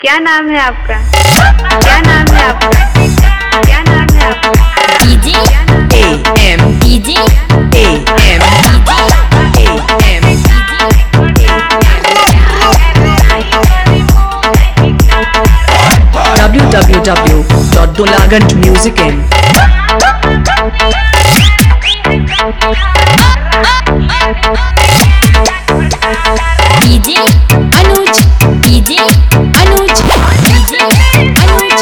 क्या नाम है आपका? क्या नाम है आपका? क्या नाम है आपका? DJ AM DJ AM AM www.dolaganjmusicin DJ Anuj DJ Anuj DJ Anuj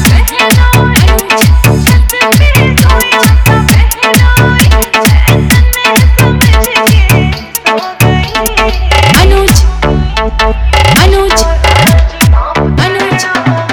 Anuj Anuj Anuj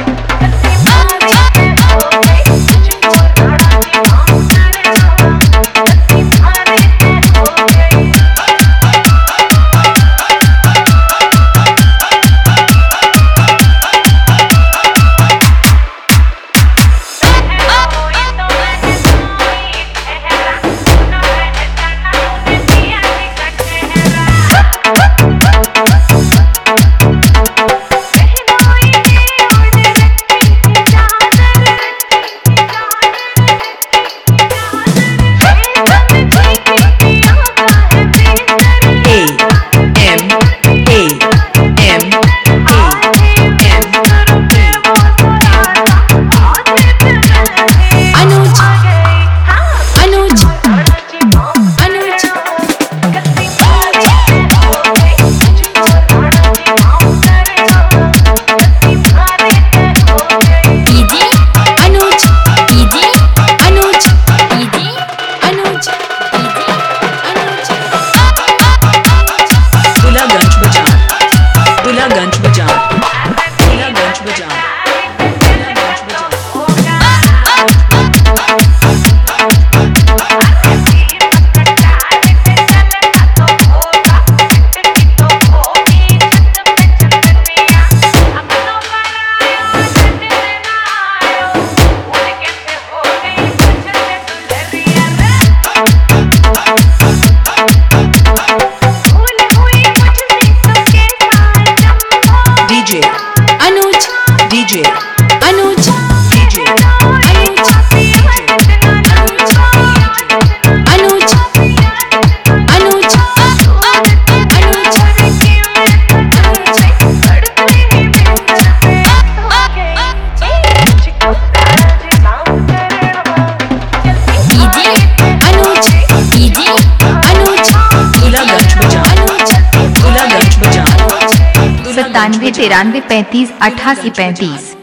DJ Anuj DJ Anuj Anuj Anuj $97 93 35 88 35।